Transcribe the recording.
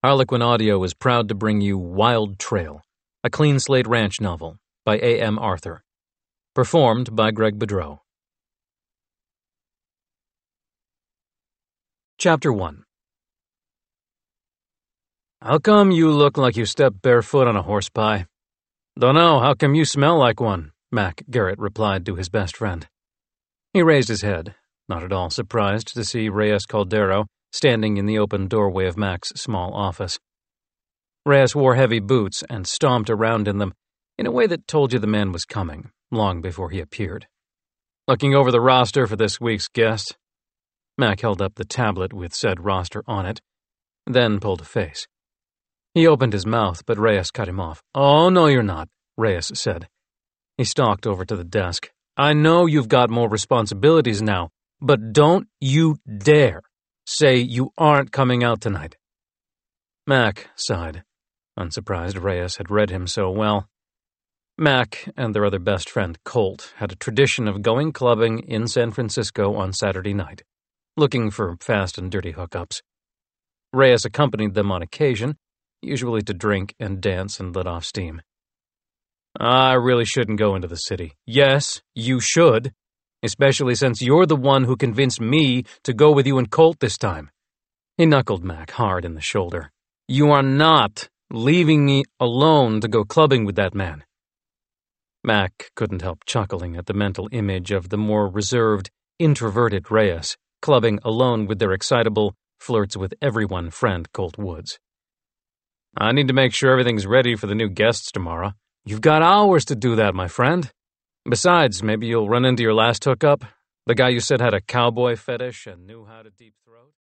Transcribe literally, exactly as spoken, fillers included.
Harlequin Audio is proud to bring you Wild Trail, a clean slate ranch novel by A M Arthur. Performed by Greg Bedreau. Chapter one. How come you look like you stepped barefoot on a horse pie? Dunno, how come you smell like one? Mac Garrett replied to his best friend. He raised his head, not at all surprised to see Reyes Caldero standing in the open doorway of Mac's small office. Reyes wore heavy boots and stomped around in them in a way that told you the man was coming, long before he appeared. Looking over the roster for this week's guest, Mac held up the tablet with said roster on it, then pulled a face. He opened his mouth, but Reyes cut him off. Oh, no, you're not, Reyes said. He stalked over to the desk. I know you've got more responsibilities now, but don't you dare say you aren't coming out tonight. Mac sighed, unsurprised Reyes had read him so well. Mac and their other best friend, Colt, had a tradition of going clubbing in San Francisco on Saturday night, looking for fast and dirty hookups. Reyes accompanied them on occasion, usually to drink and dance and let off steam. I really shouldn't go into the city. Yes, you should, especially since you're the one who convinced me to go with you and Colt this time. He knuckled Mac hard in the shoulder. You are not leaving me alone to go clubbing with that man. Mac couldn't help chuckling at the mental image of the more reserved, introverted Reyes clubbing alone with their excitable, flirts-with-everyone friend Colt Woods. I need to make sure everything's ready for the new guests tomorrow. You've got hours to do that, my friend. Besides, maybe you'll run into your last hookup, the guy you said had a cowboy fetish and knew how to deep throat.